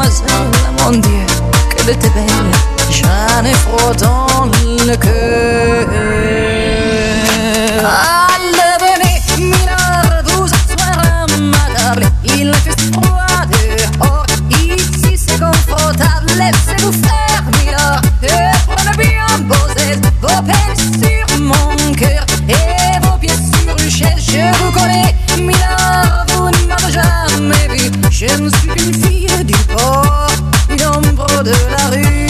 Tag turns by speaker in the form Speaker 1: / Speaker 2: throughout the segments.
Speaker 1: demoiselle, mon Dieu, que de tes belles, j'en ai trop dans le cœur. Allez, venez, Milord, vous asseoir à ma table. Il fait froid dehors, ici c'est confortable. Laissez-vous faire, Milord, et prenez bien vos aises, vos peines sur mon cœur et vos pieds sur une chaise. Je vous connais, Milord, vous ne m'avez jamais vu. Je ne suis qu'une fille du port, une ombre de la rue.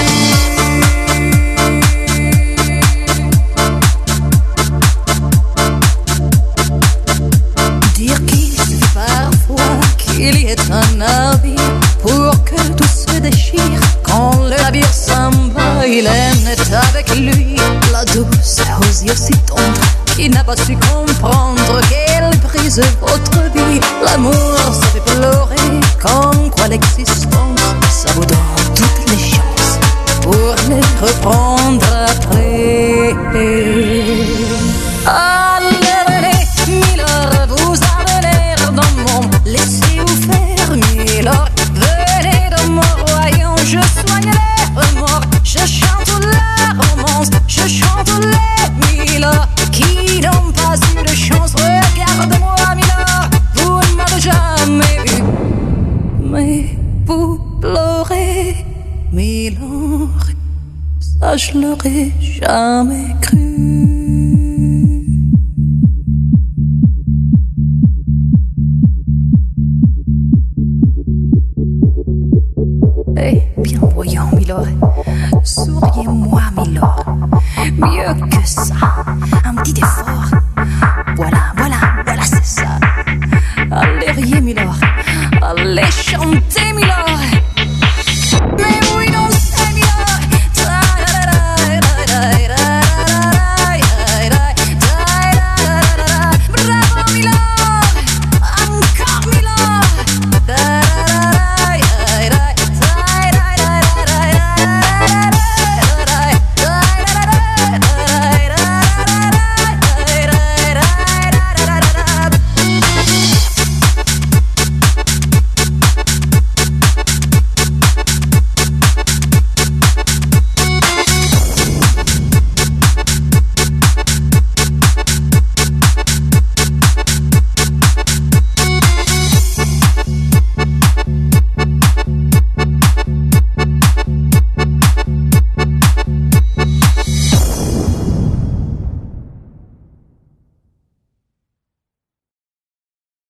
Speaker 1: Dire qu'il suffit parfois qu'il y ait un navire pour que tout se déchire. Quand le navire s'en va, il est avec lui la douce aux yeux si tendres qui n'a pas su comprendre qu'elle brise votre vie. L'amour, ça fait pleurer, comme quoi l'existence, ça vous donne toutes les chances pour les reprendre après. Allez, venez, Milord, vous avez l'air d'un monde, laissez-vous faire, Milord. Venez dans mon royaume, je soigne les remords, je chante la romance, je chante les Milord qui n'ont pas eu de chance. Regardez-moi, Milord, vous ne m'avez jamais vu, mais vous pleurez, Milord, ça je l'aurais jamais cru. Eh bien, voyons, Milord, souriez-moi, Milord. Mieux que ça, un petit effort.